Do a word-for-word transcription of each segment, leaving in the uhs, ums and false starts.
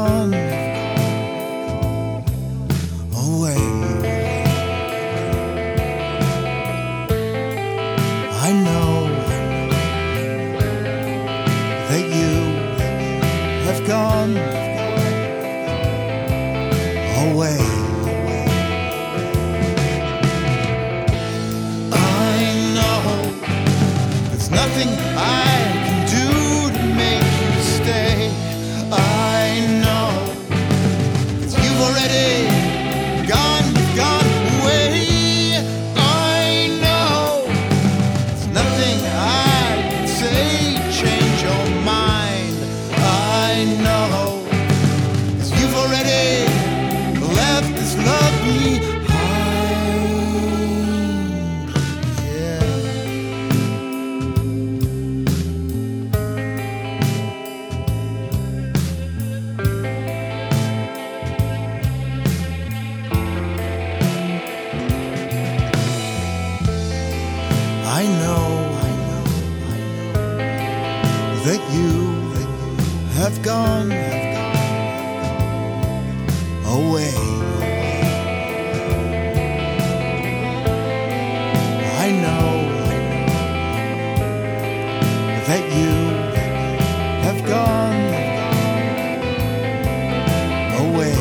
gone away. I know that you have gone away. I know there's nothing I can do to make you stay. I know that you've already gone, you've gone away. I know there's nothing I can say to change your mind. I know that you've already left this love behind. I know, I know, I know that you, that you have gone, have gone away. I know, I know that you have gone away.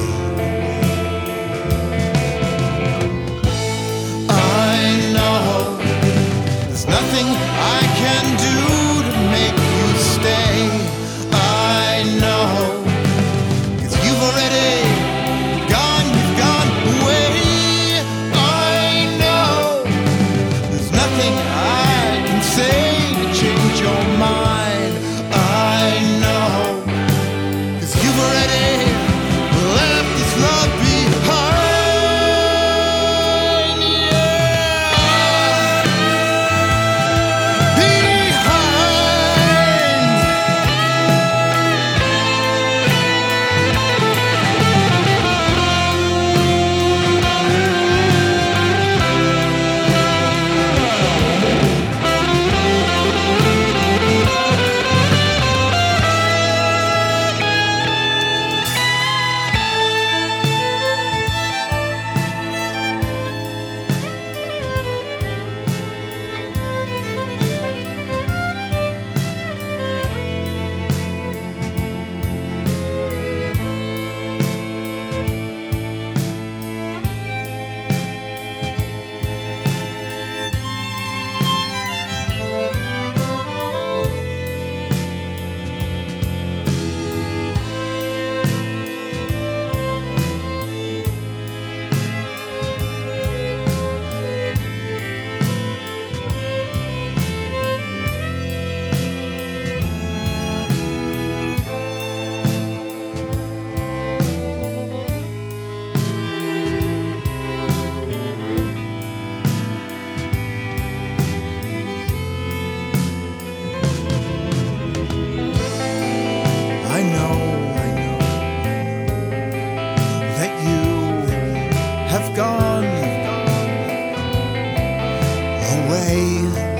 I know there's nothing I can do to make you stay. I know, 'cause you've already gone, you've gone away. I know there's nothing I can say to change your mind. I know, 'cause you've already left this love behind. I know, I know, that you have gone away.